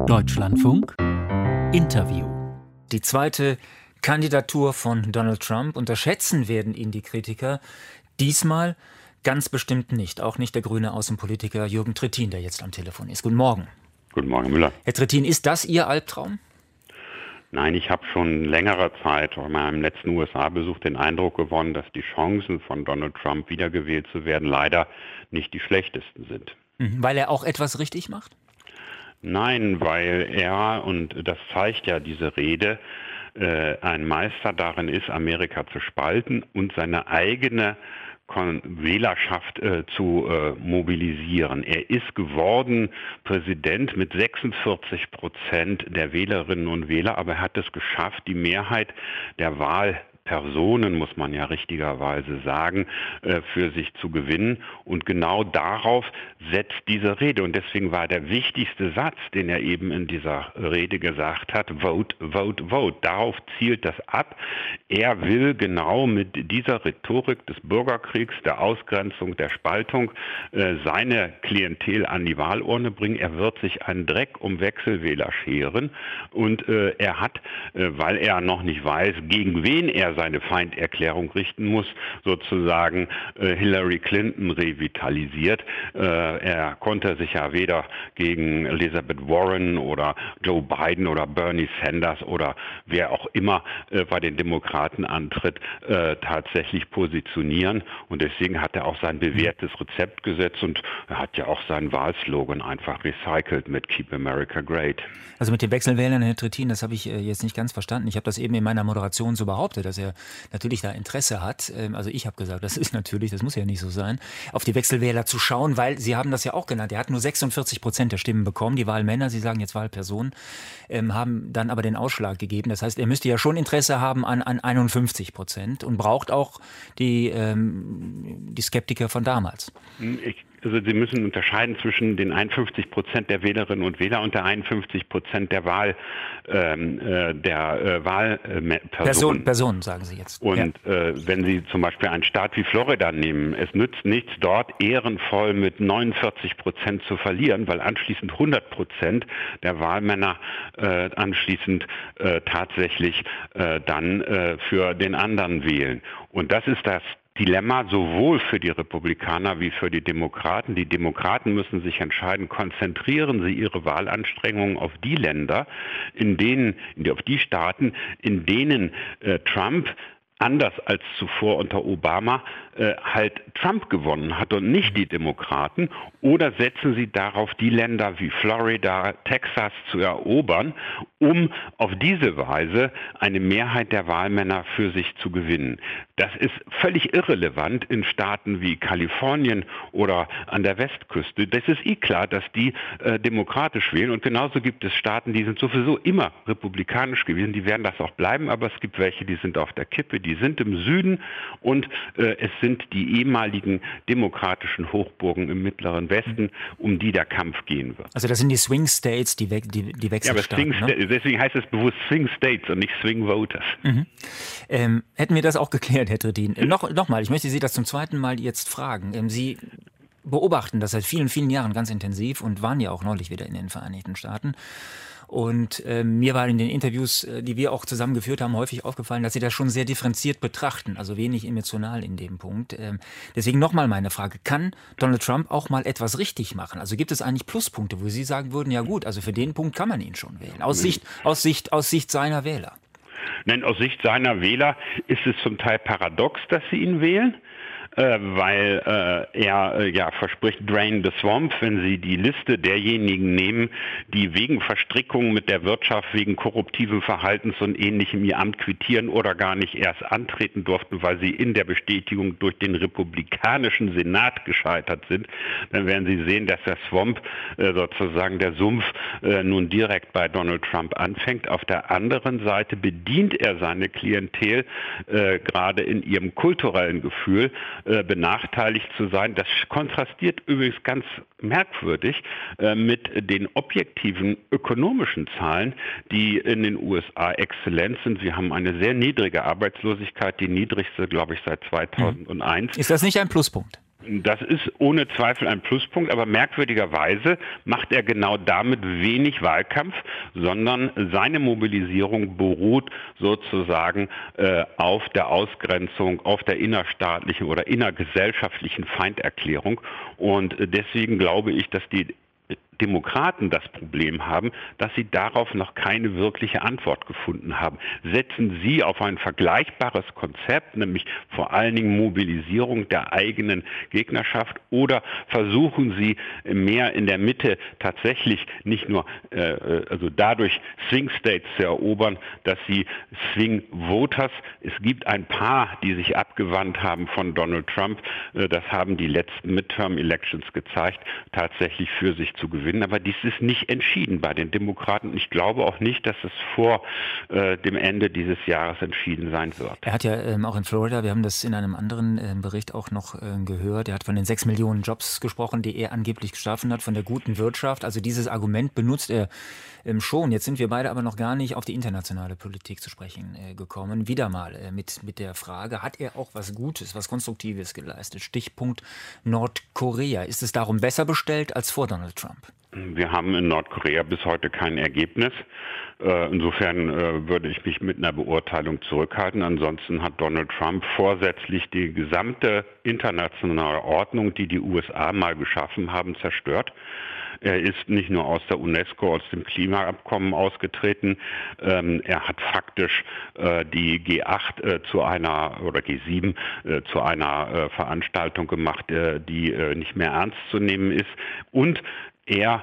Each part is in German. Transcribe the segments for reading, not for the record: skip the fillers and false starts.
Deutschlandfunk Interview. Die zweite Kandidatur von Donald Trump. Unterschätzen werden ihn die Kritiker. Diesmal ganz bestimmt nicht. Auch nicht der grüne Außenpolitiker Jürgen Trittin, der jetzt am Telefon ist. Guten Morgen. Guten Morgen, Müller. Herr Trittin, ist das Ihr Albtraum? Nein, ich habe schon längere Zeit bei meinem letzten USA-Besuch den Eindruck gewonnen, dass die Chancen von Donald Trump wiedergewählt zu werden leider nicht die schlechtesten sind. Weil er auch etwas richtig macht? Nein, weil er, und das zeigt ja diese Rede, ein Meister darin ist, Amerika zu spalten und seine eigene Wählerschaft zu mobilisieren. Er ist geworden Präsident mit 46% der Wählerinnen und Wähler, aber er hat es geschafft, die Mehrheit der Wahlpersonen, muss man ja richtigerweise sagen, für sich zu gewinnen. Und genau darauf setzt diese Rede. Und deswegen war der wichtigste Satz, den er eben in dieser Rede gesagt hat, Vote, Vote, Vote. Darauf zielt das ab. Er will genau mit dieser Rhetorik des Bürgerkriegs, der Ausgrenzung, der Spaltung seine Klientel an die Wahlurne bringen. Er wird sich einen Dreck um Wechselwähler scheren. Und er hat, weil er noch nicht weiß, gegen wen er seine Feinderklärung richten muss, sozusagen Hillary Clinton revitalisiert. Er konnte sich ja weder gegen Elizabeth Warren oder Joe Biden oder Bernie Sanders oder wer auch immer bei den Demokraten antritt, tatsächlich positionieren. Und deswegen hat er auch sein bewährtes Rezept gesetzt und er hat ja auch seinen Wahlslogan einfach recycelt mit Keep America Great. Also mit den Wechselwählern, Herr Trittin, das habe ich jetzt nicht ganz verstanden. Ich habe das eben in meiner Moderation so behauptet, dass er natürlich da Interesse hat. Also ich habe gesagt, das ist natürlich, das muss ja nicht so sein, auf die Wechselwähler zu schauen, weil Sie haben das ja auch genannt. Er hat nur 46% der Stimmen bekommen. Die Wahlmänner, Sie sagen jetzt Wahlpersonen, haben dann aber den Ausschlag gegeben. Das heißt, er müsste ja schon Interesse haben an 51% und braucht auch die Skeptiker von damals. Also Sie müssen unterscheiden zwischen den 51% der Wählerinnen und Wähler und der 51% der Wahlpersonen. Personen, sagen Sie jetzt. Und wenn Sie zum Beispiel einen Staat wie Florida nehmen, es nützt nichts, dort ehrenvoll mit 49% zu verlieren, weil anschließend 100% der Wahlmänner anschließend tatsächlich dann für den anderen wählen. Und das ist das Dilemma sowohl für die Republikaner wie für die Demokraten. Die Demokraten müssen sich entscheiden, konzentrieren sie ihre Wahlanstrengungen auf die Länder, auf die Staaten, in denen Trump anders als zuvor unter Obama halt Trump gewonnen hat und nicht die Demokraten, oder setzen Sie darauf, die Länder wie Florida, Texas zu erobern, um auf diese Weise eine Mehrheit der Wahlmänner für sich zu gewinnen. Das ist völlig irrelevant in Staaten wie Kalifornien oder an der Westküste. Das ist klar, dass die demokratisch wählen, und genauso gibt es Staaten, die sind sowieso immer republikanisch gewesen, die werden das auch bleiben, aber es gibt welche, die sind auf der Kippe, die sind im Süden, und es sind die ehemaligen demokratischen Hochburgen im Mittleren Westen, um die der Kampf gehen wird. Also das sind die Swing States, die Wechselstaaten. Ja, aber deswegen heißt es bewusst Swing States und nicht Swing Voters. Mhm. Hätten wir das auch geklärt, Herr Trittin. Nochmal, ich möchte Sie das zum zweiten Mal jetzt fragen. Sie beobachten das seit vielen, vielen Jahren ganz intensiv und waren ja auch neulich wieder in den Vereinigten Staaten. Und mir war in den Interviews, die wir auch zusammen geführt haben, häufig aufgefallen, dass Sie das schon sehr differenziert betrachten, also wenig emotional in dem Punkt. Deswegen nochmal meine Frage, kann Donald Trump auch mal etwas richtig machen? Also gibt es eigentlich Pluspunkte, wo Sie sagen würden, ja gut, also für den Punkt kann man ihn schon wählen, aus Sicht seiner Wähler? Nein, aus Sicht seiner Wähler ist es zum Teil paradox, dass sie ihn wählen. Weil er verspricht Drain the Swamp, wenn Sie die Liste derjenigen nehmen, die wegen Verstrickungen mit der Wirtschaft, wegen korruptiven Verhaltens und Ähnlichem ihr Amt quittieren oder gar nicht erst antreten durften, weil sie in der Bestätigung durch den republikanischen Senat gescheitert sind, dann werden Sie sehen, dass der Swamp, sozusagen der Sumpf, nun direkt bei Donald Trump anfängt. Auf der anderen Seite bedient er seine Klientel gerade in ihrem kulturellen Gefühl, benachteiligt zu sein. Das kontrastiert übrigens ganz merkwürdig mit den objektiven ökonomischen Zahlen, die in den USA exzellent sind. Wir haben eine sehr niedrige Arbeitslosigkeit, die niedrigste, glaube ich, seit 2001. Ist das nicht ein Pluspunkt? Das ist ohne Zweifel ein Pluspunkt, aber merkwürdigerweise macht er genau damit wenig Wahlkampf, sondern seine Mobilisierung beruht sozusagen auf der Ausgrenzung, auf der innerstaatlichen oder innergesellschaftlichen Feinderklärung. Und deswegen glaube ich, dass die Demokraten das Problem haben, dass sie darauf noch keine wirkliche Antwort gefunden haben. Setzen Sie auf ein vergleichbares Konzept, nämlich vor allen Dingen Mobilisierung der eigenen Gegnerschaft, oder versuchen Sie mehr in der Mitte tatsächlich nicht nur also dadurch Swing States zu erobern, dass Sie Swing Voters, es gibt ein paar, die sich abgewandt haben von Donald Trump, das haben die letzten Midterm Elections gezeigt, tatsächlich für sich zu gewinnen. Aber dies ist nicht entschieden bei den Demokraten. Ich glaube auch nicht, dass es vor dem Ende dieses Jahres entschieden sein wird. Er hat ja auch in Florida, wir haben das in einem anderen Bericht auch noch gehört, er hat von den 6 Millionen Jobs gesprochen, die er angeblich geschaffen hat, von der guten Wirtschaft. Also dieses Argument benutzt er schon. Jetzt sind wir beide aber noch gar nicht auf die internationale Politik zu sprechen gekommen. Wieder mal mit der Frage, hat er auch was Gutes, was Konstruktives geleistet? Stichpunkt Nordkorea. Ist es darum besser bestellt als vor Donald Trump? Wir haben in Nordkorea bis heute kein Ergebnis. Insofern würde ich mich mit einer Beurteilung zurückhalten. Ansonsten hat Donald Trump vorsätzlich die gesamte internationale Ordnung, die die USA mal geschaffen haben, zerstört. Er ist nicht nur aus der UNESCO, aus dem Klimaabkommen ausgetreten. Er hat faktisch die G8 zu einer oder G7 zu einer Veranstaltung gemacht, die nicht mehr ernst zu nehmen ist. Und er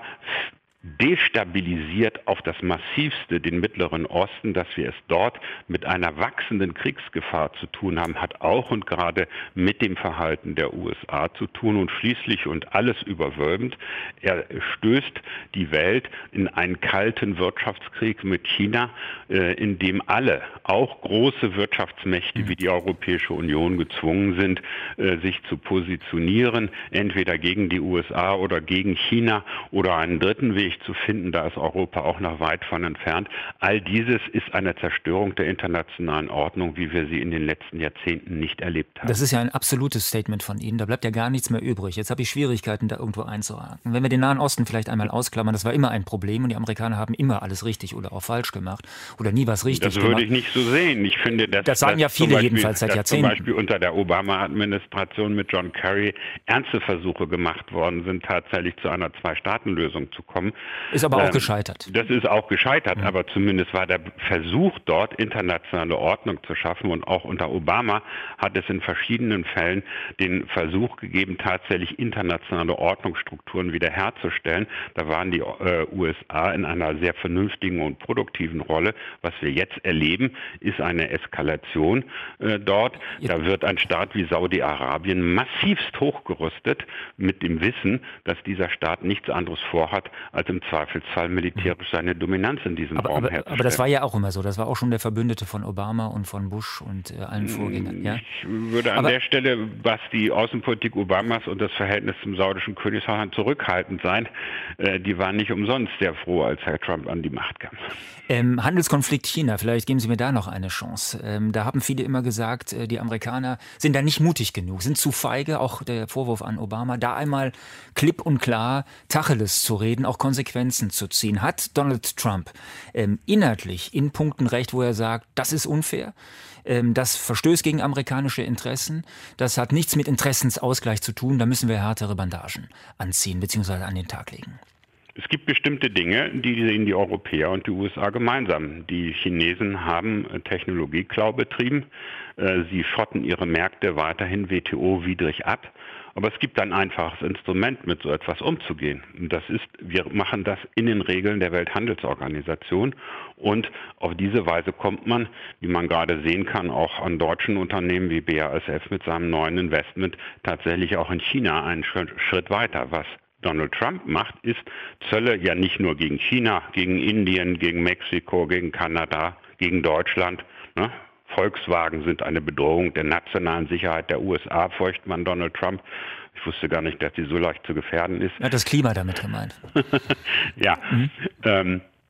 destabilisiert auf das Massivste den Mittleren Osten. Dass wir es dort mit einer wachsenden Kriegsgefahr zu tun haben, hat auch und gerade mit dem Verhalten der USA zu tun. Und schließlich und alles überwölbend, er stößt die Welt in einen kalten Wirtschaftskrieg mit China, in dem alle, auch große Wirtschaftsmächte wie die Europäische Union, gezwungen sind, sich zu positionieren, entweder gegen die USA oder gegen China oder einen dritten Weg zu finden. Da ist Europa auch noch weit von entfernt. All dieses ist eine Zerstörung der internationalen Ordnung, wie wir sie in den letzten Jahrzehnten nicht erlebt haben. Das ist ja ein absolutes Statement von Ihnen. Da bleibt ja gar nichts mehr übrig. Jetzt habe ich Schwierigkeiten, da irgendwo einzuhaken. Wenn wir den Nahen Osten vielleicht einmal ausklammern, das war immer ein Problem und die Amerikaner haben immer alles richtig oder auch falsch gemacht oder nie was richtig gemacht. Das würde ich nicht so sehen. Ich finde, das sagen ja viele jedenfalls seit Jahrzehnten. Zum Beispiel unter der Obama-Administration mit John Kerry ernste Versuche gemacht worden sind, tatsächlich zu einer Zwei-Staaten-Lösung zu kommen. Ist aber auch gescheitert. Das ist auch gescheitert, aber zumindest war der Versuch dort, internationale Ordnung zu schaffen. Und auch unter Obama hat es in verschiedenen Fällen den Versuch gegeben, tatsächlich internationale Ordnungsstrukturen wiederherzustellen. Da waren die USA in einer sehr vernünftigen und produktiven Rolle. Was wir jetzt erleben, ist eine Eskalation dort. Da wird ein Staat wie Saudi-Arabien massivst hochgerüstet mit dem Wissen, dass dieser Staat nichts anderes vorhat, als im Zweifelsfall militärisch seine Dominanz in diesem Raum herzustellen. Aber das war ja auch immer so. Das war auch schon der Verbündete von Obama und von Bush und allen Vorgängern. Ja? Ich würde an der Stelle, was die Außenpolitik Obamas und das Verhältnis zum saudischen Königshaus zurückhaltend sein. Die waren nicht umsonst sehr froh, als Herr Trump an die Macht kam. Handelskonflikt China, vielleicht geben Sie mir da noch eine Chance. Da haben viele immer gesagt, die Amerikaner sind da nicht mutig genug, sind zu feige, auch der Vorwurf an Obama, da einmal klipp und klar Tacheles zu reden, auch Konsequenzen zu ziehen. Hat Donald Trump inhaltlich in Punkten recht, wo er sagt, das ist unfair, das verstößt gegen amerikanische Interessen, das hat nichts mit Interessensausgleich zu tun, da müssen wir härtere Bandagen anziehen bzw. an den Tag legen? Es gibt bestimmte Dinge, die sehen die Europäer und die USA gemeinsam. Die Chinesen haben Technologieklau betrieben. Sie schotten ihre Märkte weiterhin WTO-widrig ab. Aber es gibt ein einfaches Instrument, mit so etwas umzugehen. Und das ist, wir machen das in den Regeln der Welthandelsorganisation. Und auf diese Weise kommt man, wie man gerade sehen kann, auch an deutschen Unternehmen wie BASF mit seinem neuen Investment tatsächlich auch in China einen Schritt weiter. Was Donald Trump macht, ist Zölle ja nicht nur gegen China, gegen Indien, gegen Mexiko, gegen Kanada, gegen Deutschland. Ne? Volkswagen sind eine Bedrohung der nationalen Sicherheit der USA, fürchtet man Donald Trump. Ich wusste gar nicht, dass die so leicht zu gefährden ist. Er hat das Klima damit gemeint. Ja,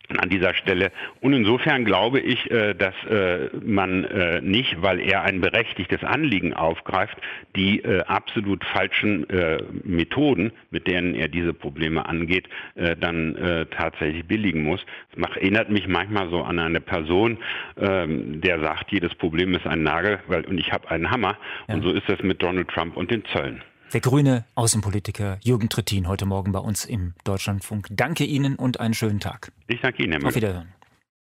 an dieser Stelle. Und insofern glaube ich, dass man nicht, weil er ein berechtigtes Anliegen aufgreift, die absolut falschen Methoden, mit denen er diese Probleme angeht, dann tatsächlich billigen muss. Das erinnert mich manchmal so an eine Person, der sagt, jedes Problem ist ein Nagel, und ich habe einen Hammer. Ja. Und so ist es mit Donald Trump und den Zöllen. Der grüne Außenpolitiker Jürgen Trittin heute Morgen bei uns im Deutschlandfunk. Danke Ihnen und einen schönen Tag. Ich danke Ihnen, Herr Müller. Auf Wiederhören.